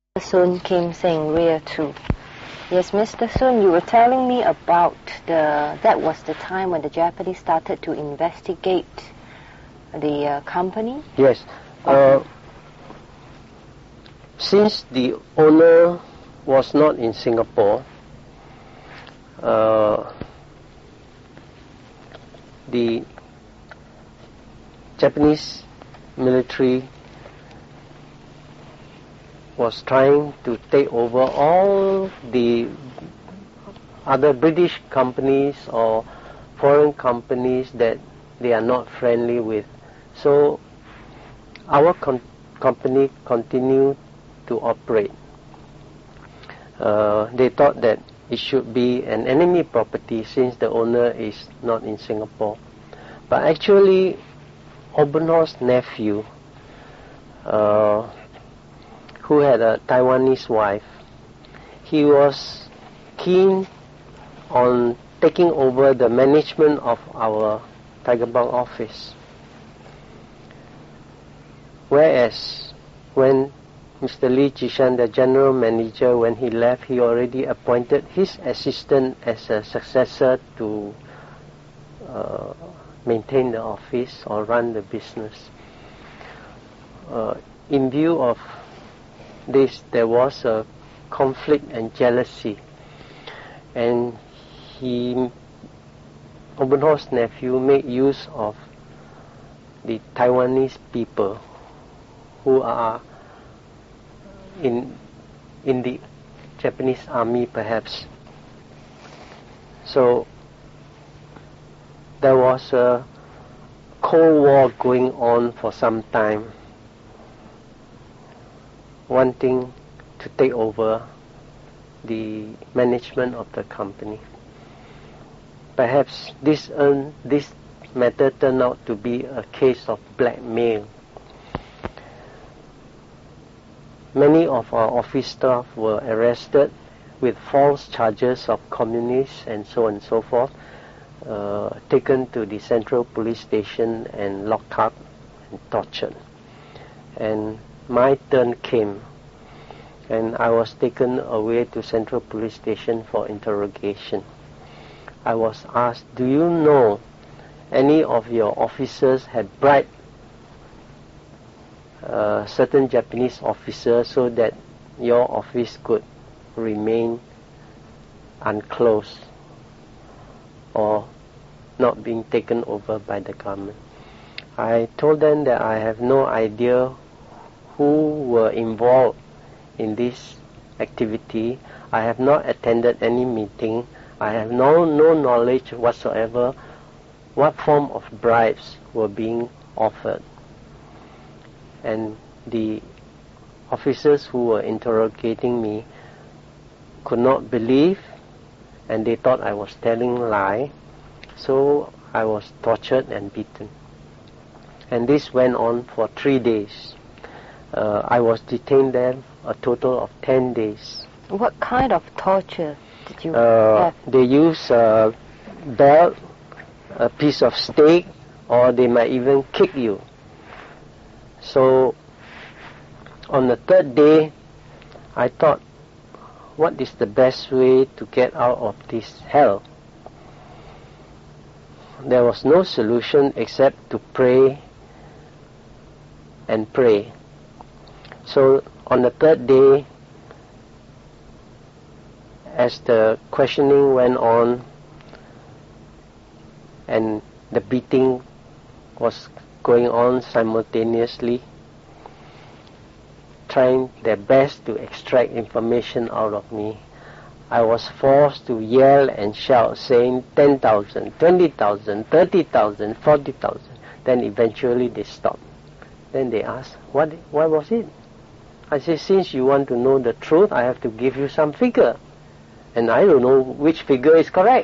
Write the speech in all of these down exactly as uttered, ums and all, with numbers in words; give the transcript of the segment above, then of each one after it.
Soon Kim Seng, Rear two. Yes, Mister Soon, you were telling me about the, that was the time when the Japanese started to investigate the uh, company? Yes. Uh, since the owner was not in Singapore, uh, the Japanese military was trying to take over all the other British companies or foreign companies that they are not friendly with. So our com- company continued to operate. Uh, they thought that it should be an enemy property since the owner is not in Singapore. But actually, Obenhorst's nephew, uh, who had a Taiwanese wife, he was keen on taking over the management of our Tiger Balm office. Whereas when Mister Lee Jishan, the general manager, when he left, he already appointed his assistant as a successor to uh, maintain the office or run the business. Uh, in view of this, there was a conflict and jealousy, and he, Obenhorst's nephew, made use of the Taiwanese people who are in in the Japanese army, perhaps. So there was a Cold War going on for some time, wanting to take over the management of the company. Perhaps this um, this matter turned out to be a case of blackmail. Many of our office staff were arrested with false charges of communists and so on and so forth, uh, taken to the Central Police Station and locked up and tortured. And my turn came, and I was taken away to Central Police Station for interrogation. I was asked, do you know any of your officers had bribed uh, certain Japanese officers so that your office could remain unclosed or not being taken over by the government? I told them that I have no idea who were involved in this activity. I have not attended any meeting. I have no, no knowledge whatsoever what form of bribes were being offered. And the officers who were interrogating me could not believe, and they thought I was telling a lie. So I was tortured and beaten. And this went on for three days. Uh, I was detained there a total of ten days. What kind of torture did you uh, have? They use a belt, a piece of steak, or they might even kick you. So on the third day, I thought, what is the best way to get out of this hell? There was no solution except to pray and pray. So on the third day, as the questioning went on and the beating was going on simultaneously, trying their best to extract information out of me, I was forced to yell and shout, saying ten thousand, twenty thousand, thirty thousand, forty thousand. Then eventually they stopped. Then they asked, what, what was it? I said, since you want to know the truth, I have to give you some figure. And I don't know which figure is correct.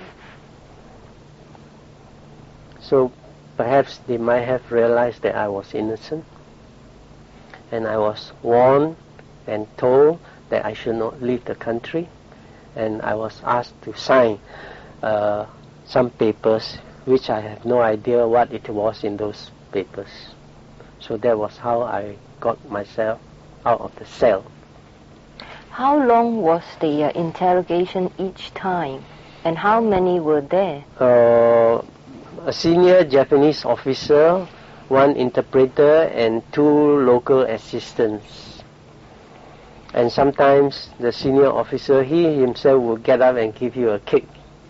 So perhaps they might have realized that I was innocent. And I was warned and told that I should not leave the country. And I was asked to sign uh, some papers, which I have no idea what it was in those papers. So that was how I got myself out of the cell. How long was the uh, interrogation each time, and how many were there? Uh, a senior Japanese officer, one interpreter, and two local assistants. And sometimes the senior officer, he himself will get up and give you a kick.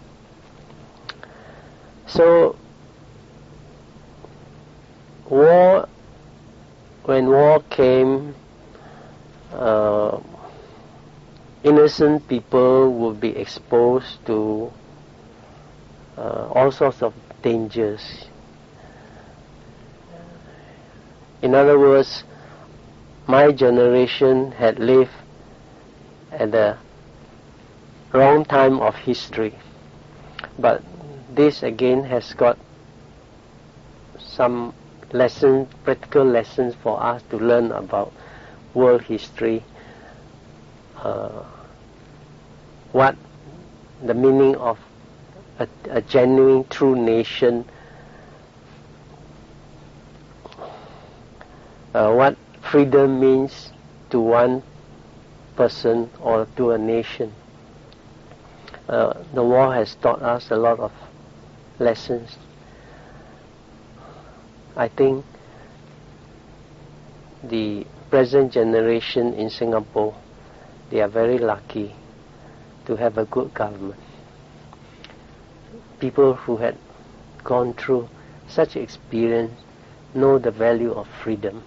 So, war, when war came, uh, innocent people would be exposed to uh, all sorts of dangers. In other words, my generation had lived at the wrong time of history. But this again has got some lessons, practical lessons for us to learn about world history. Uh, what the meaning of a, a genuine, true nation, uh, what freedom means to one person or to a nation. Uh, the war has taught us a lot of lessons. I think the present generation in Singapore, they are very lucky to have a good government. People who had gone through such experience know the value of freedom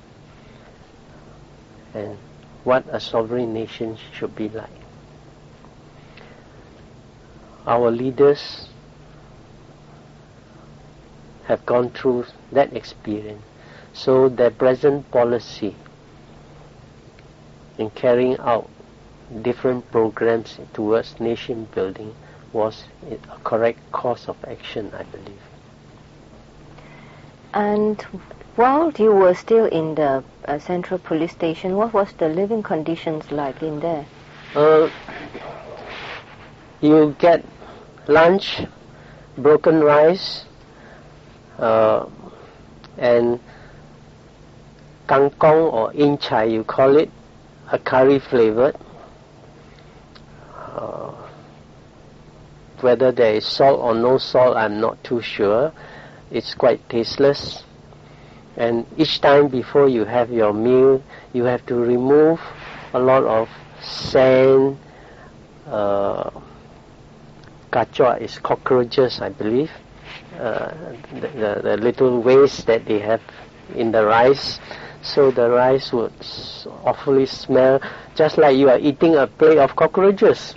and what a sovereign nation should be like. Our leaders have gone through that experience, so their present policy in carrying out different programs towards nation building was a correct course of action, I believe. And while you were still in the uh, Central Police Station, what was the living conditions like in there? Uh, you get lunch, broken rice, uh, and kangkong or in chai, you call it, a curry flavored. Uh, whether there is salt or no salt, I'm not too sure. It's quite tasteless. And each time before you have your meal, you have to remove a lot of sand. Uh, Kachua is cockroaches, I believe. Uh, the, the, the little waste that they have in the rice. So the rice would awfully smell, just like you are eating a plate of cockroaches.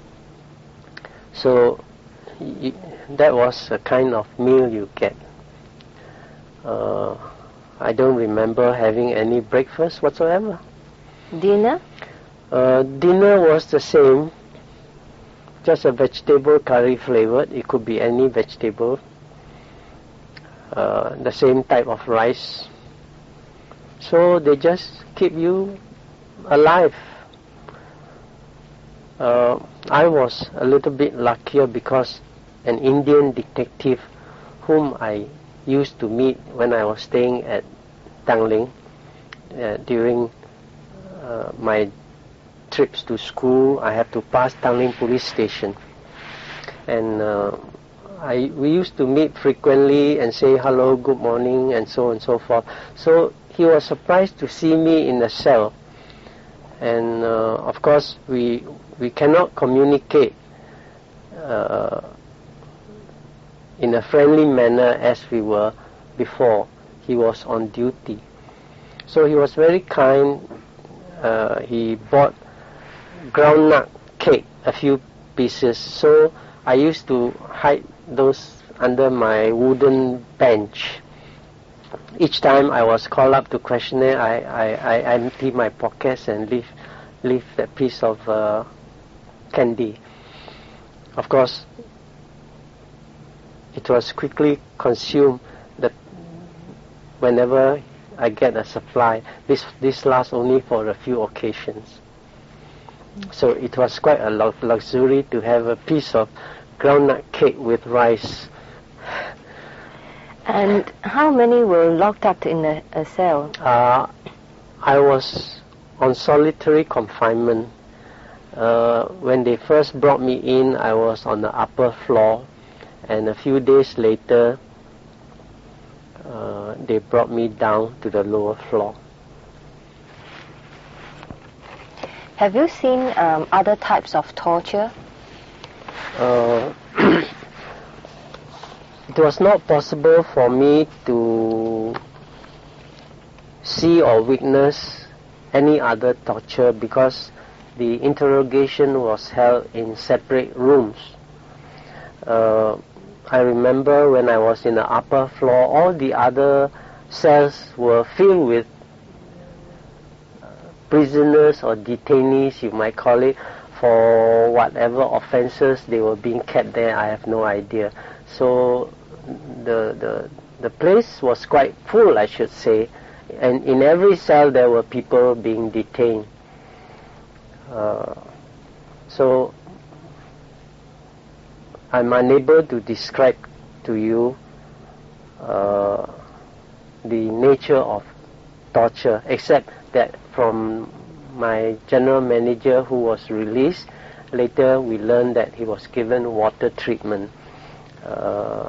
So y- that was a kind of meal you get. Uh, I don't remember having any breakfast whatsoever. Dinner? Uh, dinner was the same, just a vegetable curry flavored. It could be any vegetable. Uh, the same type of rice. So they just keep you alive. Uh, I was a little bit luckier because an Indian detective whom I used to meet when I was staying at Tanglin uh, during uh, my trips to school, I had to pass Tanglin Police Station. And uh, I we used to meet frequently and say hello, good morning, and so on and so forth. So he was surprised to see me in the cell. And uh, of course, we we cannot communicate uh, in a friendly manner as we were before he was on duty. So he was very kind. Uh, he bought groundnut cake, a few pieces. So I used to hide those under my wooden bench. Each time I was called up to questionnaire, I, I, I empty my pockets and leave, leave that piece of uh, candy. Of course, it was quickly consumed. That whenever I get a supply, this this lasts only for a few occasions. So it was quite a luxury to have a piece of groundnut cake with rice. And how many were locked up in a, a cell? Uh, I was on solitary confinement. Uh, when they first brought me in, I was on the upper floor, and a few days later, uh, they brought me down to the lower floor. Have you seen um, other types of torture? Uh, it was not possible for me to see or witness any other torture because the interrogation was held in separate rooms. Uh, I remember when I was in the upper floor, all the other cells were filled with uh, prisoners or detainees, you might call it, for whatever offenses they were being kept there. I have no idea. So the the the place was quite full, I should say, and in every cell there were people being detained. Uh, so I'm unable to describe to you uh, the nature of torture, except that from my general manager who was released, later we learned that he was given water treatment. Uh,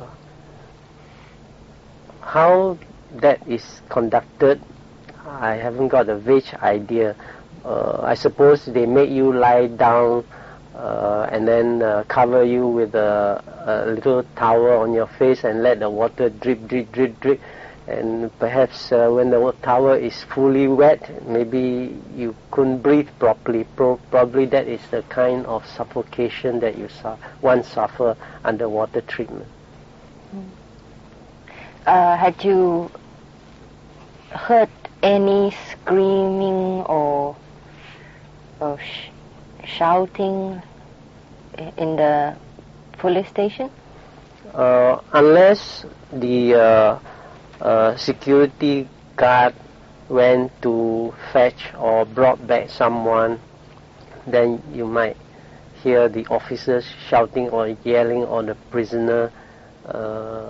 how that is conducted, I haven't got a vague idea. Uh, I suppose they make you lie down uh, and then uh, cover you with a, a little towel on your face and let the water drip, drip, drip, drip. And perhaps uh, when the towel is fully wet, maybe you couldn't breathe properly. Pro- probably that is the kind of suffocation that you su- one suffer under water treatment. Uh, had you heard any screaming or, or sh- shouting in the police station? Uh, unless the uh, uh, security guard went to fetch or brought back someone, then you might hear the officers shouting or yelling on the prisoner, uh,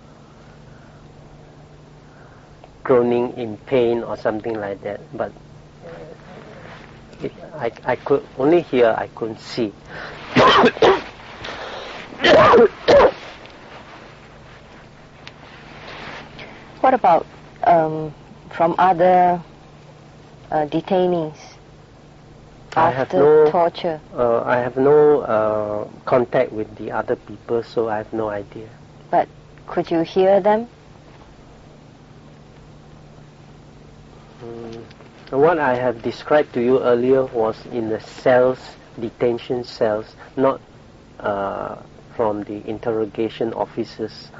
groaning in pain or something like that. But it, I, I could only hear, I couldn't see. What about um, from other uh, detainees I have after no torture? Uh, I have no uh, contact with the other people, so I have no idea. But could you hear them? Mm. What I have described to you earlier was in the cells, detention cells, not uh, from the interrogation officers.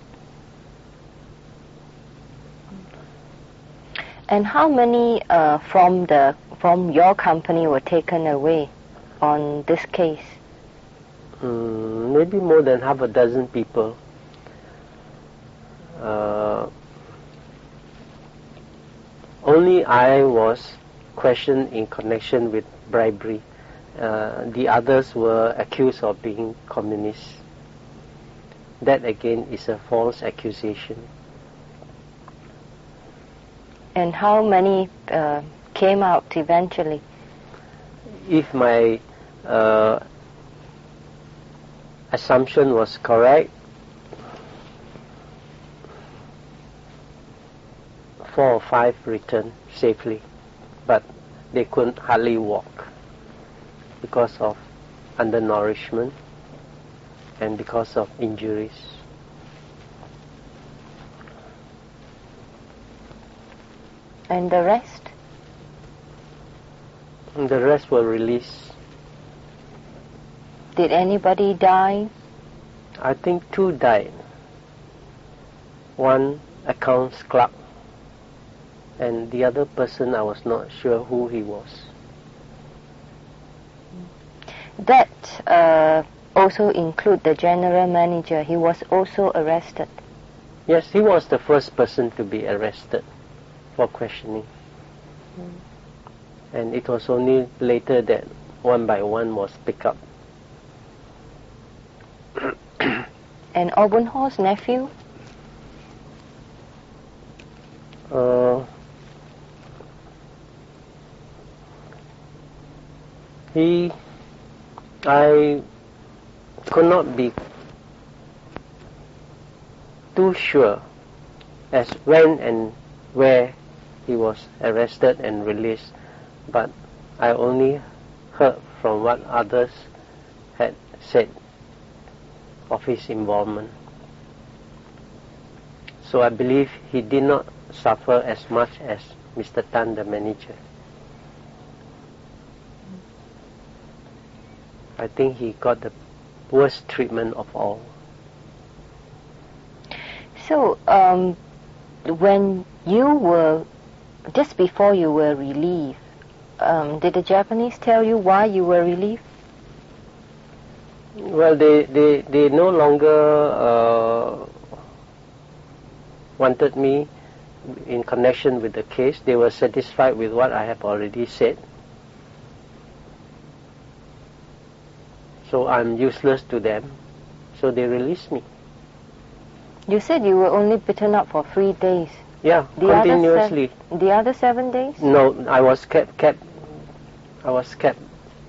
And how many uh, from the from your company were taken away on this case? Mm, maybe more than half a dozen people. Uh, only I was questioned in connection with bribery. Uh, the others were accused of being communists. That again is a false accusation. And how many uh, came out eventually? If my uh, assumption was correct, four or five returned safely, but they couldn't hardly walk because of undernourishment and because of injuries. And the rest? And the rest were released. Did anybody die? I think two died. One accounts clerk, and the other person I was not sure who he was. That uh, also include the general manager. He was also arrested. Yes, he was the first person to be arrested for questioning. Mm. And it was only later that one by one was picked up. And Obenhor's nephew? Uh, He, I could not be too sure as when and where he was arrested and released, but I only heard from what others had said of his involvement. So I believe he did not suffer as much as Mister Tan, the manager. I think he got the worst treatment of all. So, um, when you were, just before you were relieved, um, did the Japanese tell you why you were relieved? Well, they, they, they no longer uh, wanted me in connection with the case. They were satisfied with what I have already said. So I'm useless to them. So they released me. You said you were only beaten up for three days. Yeah, the continuously. Other se- the other seven days? No, I was kept, kept, I was kept.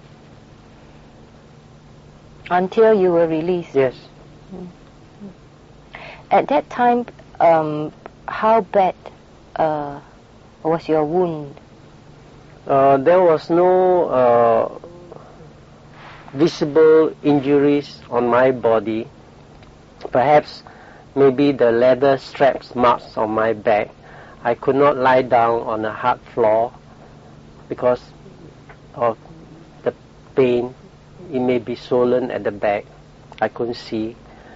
Until you were released? Yes. Mm-hmm. At that time, um, how bad uh, was your wound? Uh, there was no uh, visible injuries on my body. Perhaps maybe the leather straps marks on my back. I could not lie down on a hard floor because of the pain. It may be swollen at the back. I couldn't see.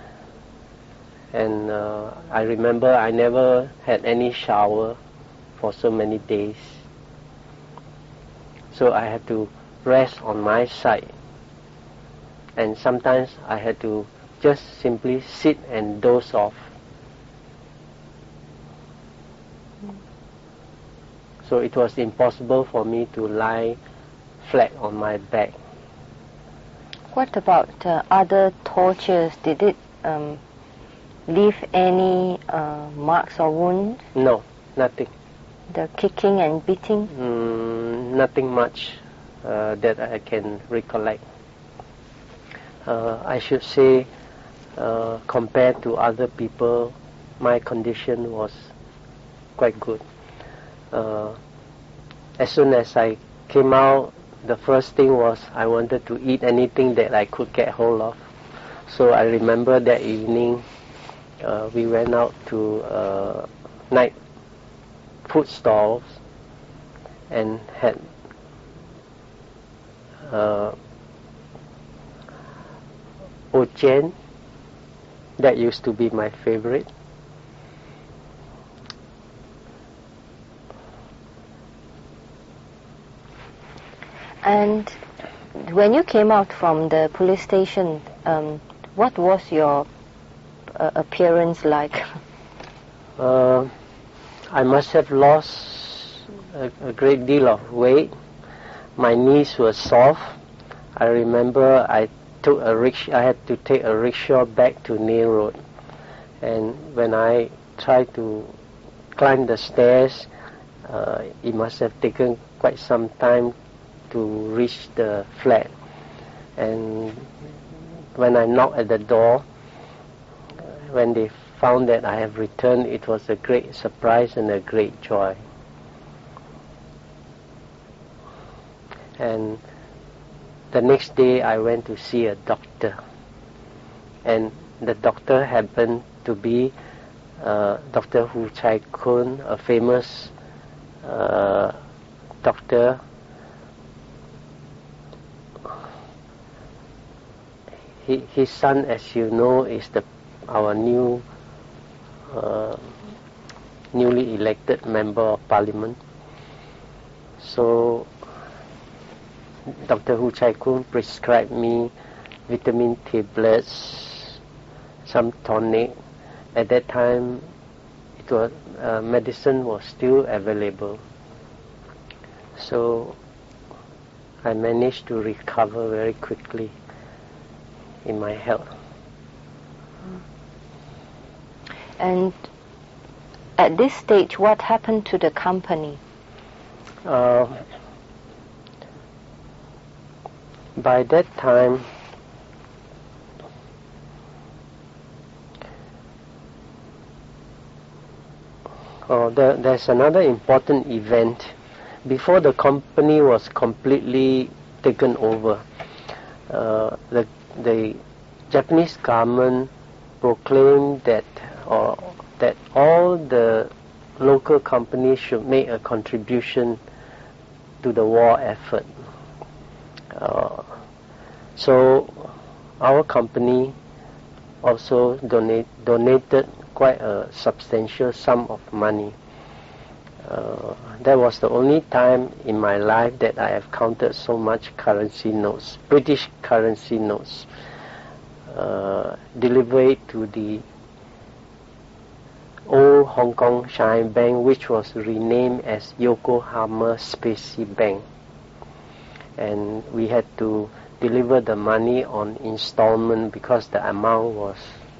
And uh, I remember I never had any shower for so many days. So I had to rest on my side. And sometimes I had to just simply sit and doze off. So it was impossible for me to lie flat on my back. What about uh, other tortures? Did it um, leave any uh, marks or wounds? No, nothing. The kicking and beating? Mm, nothing much uh, that I can recollect. Uh, I should say, uh, compared to other people, my condition was quite good. Uh, as soon as I came out, the first thing was I wanted to eat anything that I could get hold of. So I remember that evening uh, we went out to uh, night food stalls and had uh, Ochen. That used to be my favorite. And when you came out from the police station, um, what was your uh, appearance like? Uh, I must have lost a, a great deal of weight. My knees were soft. I remember I took a rickshaw. I had to take a rickshaw back to Neil Road, and when I tried to climb the stairs, uh, it must have taken quite some time to reach the flat. And when I knocked at the door, when they found that I have returned, it was a great surprise and a great joy. And the next day I went to see a doctor, and the doctor happened to be uh, Doctor Hu Chai Kun, a famous uh, doctor. He, his son, as you know, is the our new uh, newly elected member of parliament. So Doctor Hu Chai Kun prescribed me vitamin tablets, some tonic. At that time, it was uh, medicine was still available. So I managed to recover very quickly in my health. And at this stage, what happened to the company? Uh, by that time, oh, there, there's another important event. Before the company was completely taken over, uh, the the Japanese government proclaimed that or that all the local companies should make a contribution to the war effort. Uh, so our company also donate, donated quite a substantial sum of money. Uh, that was the only time in my life that I have counted so much currency notes, British currency notes, uh, delivered to the old Hong Kong Shanghai Bank, which was renamed as Yokohama Specie Bank. And we had to deliver the money on installment because the amount was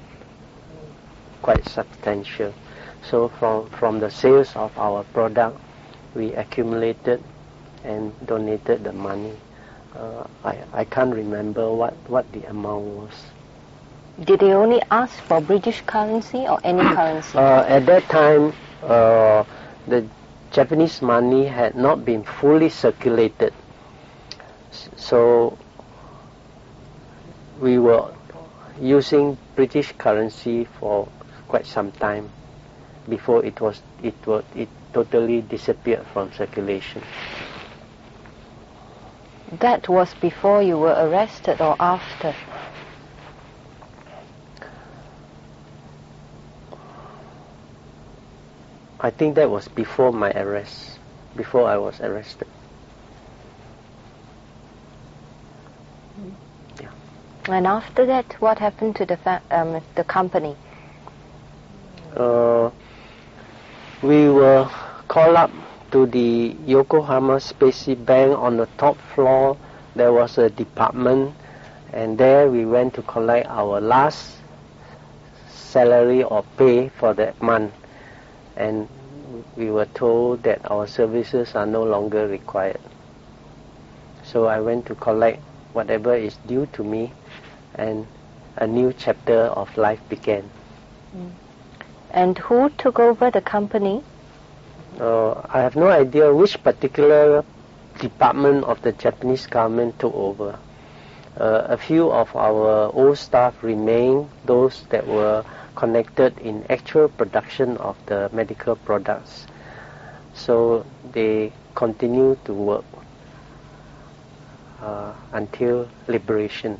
quite substantial. So from, from the sales of our product, we accumulated and donated the money. Uh, I, I can't remember what, what the amount was. Did they only ask for British currency or any currency? Uh, at that time, uh, the Japanese money had not been fully circulated. So we were using British currency for quite some time before it was it was it totally disappeared from circulation. That was before you were arrested or after? I think that was before my arrest, before I was arrested. Yeah. And after that, what happened to the fa- um, the company? Uh, we were called up to the Yokohama Specie Bank. On the top floor there was a department, and there we went to collect our last salary or pay for that month, and we were told that our services are no longer required. So I went to collect whatever is due to me, and a new chapter of life began. Mm. And who took over the company? Uh, I have no idea which particular department of the Japanese government took over. Uh, a few of our old staff remained, those that were connected in actual production of the medical products. So they continue to work uh, until liberation.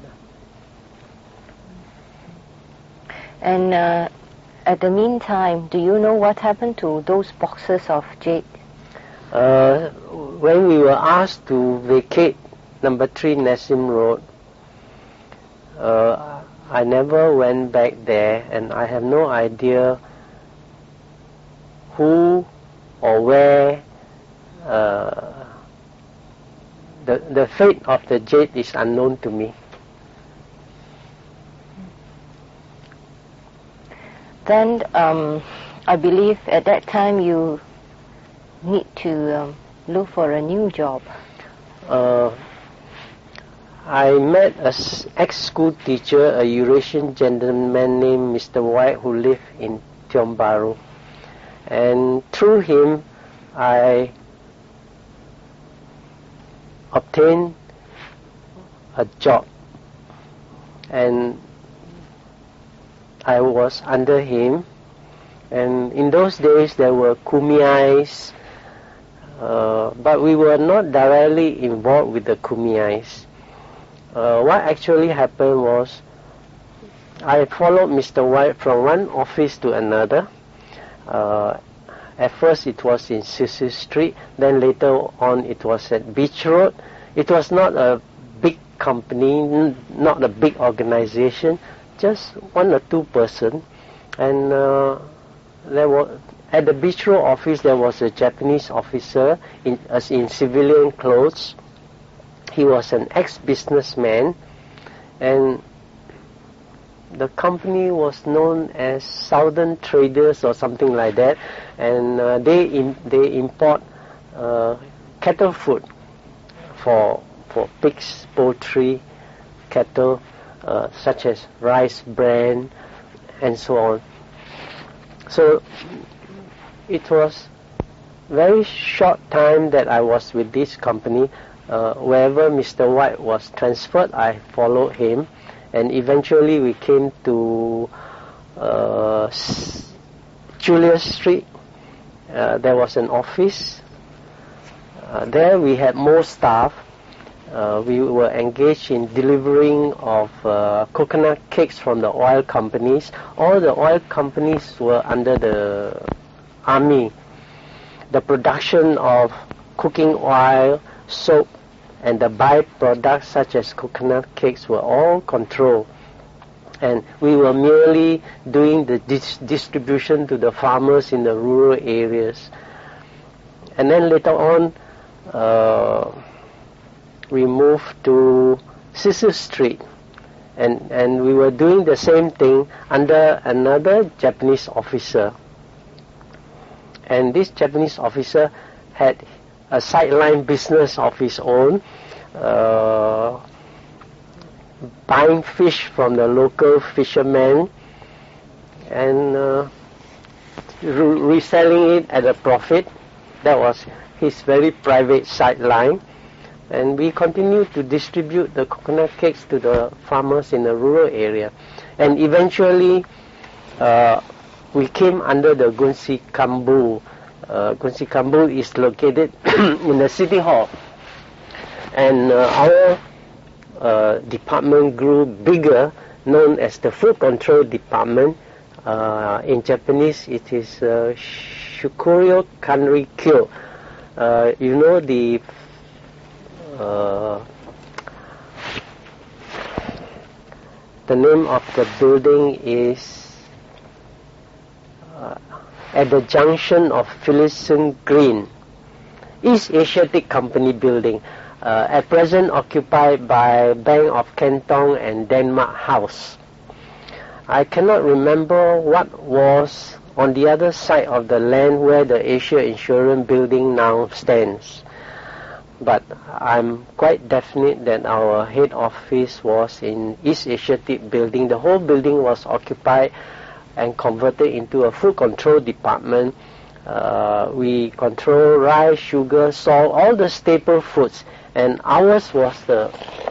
And uh, at the meantime, do you know what happened to those boxes of jade? Uh, when we were asked to vacate number three Nassim Road, uh, I never went back there, and I have no idea who or where uh, the the fate of the jade is unknown to me. Then um, I believe at that time you need to um, look for a new job. Uh, I met an ex-school teacher, a Eurasian gentleman named Mister White, who lived in Tiong Bahru. And through him, I obtained a job. And I was under him. And in those days, there were kumiais, uh, but we were not directly involved with the kumiais. Uh, what actually happened was, I followed Mister White from one office to another. Uh, at first it was in Cecil Street, then later on it was at Beach Road. It was not a big company, n- not a big organization, just one or two person. And uh, there was, at the Beach Road office there was a Japanese officer in, as in civilian clothes. He was an ex-businessman, and the company was known as Southern Traders or something like that, and uh, they in, they import uh, cattle food for for pigs, poultry, cattle, uh, such as rice, bran, and so on. So it was very short time that I was with this company. Uh, wherever Mister White was transferred, I followed him, and eventually we came to uh, Julius Street. Uh, there was an office. Uh, there we had more staff. Uh, we were engaged in delivering of uh, coconut cakes from the oil companies. All the oil companies were under the army. The production of cooking oil, soap, and the byproducts such as coconut cakes were all controlled. And we were merely doing the dis- distribution to the farmers in the rural areas. And then later on, uh, we moved to Cecil Street, and, and we were doing the same thing under another Japanese officer. And this Japanese officer had a sideline business of his own, uh, buying fish from the local fishermen and uh, re- reselling it at a profit. That was his very private sideline. And we continued to distribute the coconut cakes to the farmers in the rural area. And eventually, uh, we came under the Gunsi Kambu. Uh, Gunsi Kambu is located in the city hall. And uh, our uh, department grew bigger, known as the Food Control Department. Uh, in Japanese, it is uh, Shukuryo Kanri Kyo. Uh, you know the uh, the name of the building is uh, at the junction of Phillipson Green, East Asiatic Company building, uh, at present occupied by Bank of Canton and Denmark House. I cannot remember what was on the other side of the land where the Asia Insurance building now stands, but I'm quite definite that our head office was in East Asiatic building. The whole building was occupied and converted into a food control department. Uh, we control rice, sugar, salt, all the staple foods, and ours was the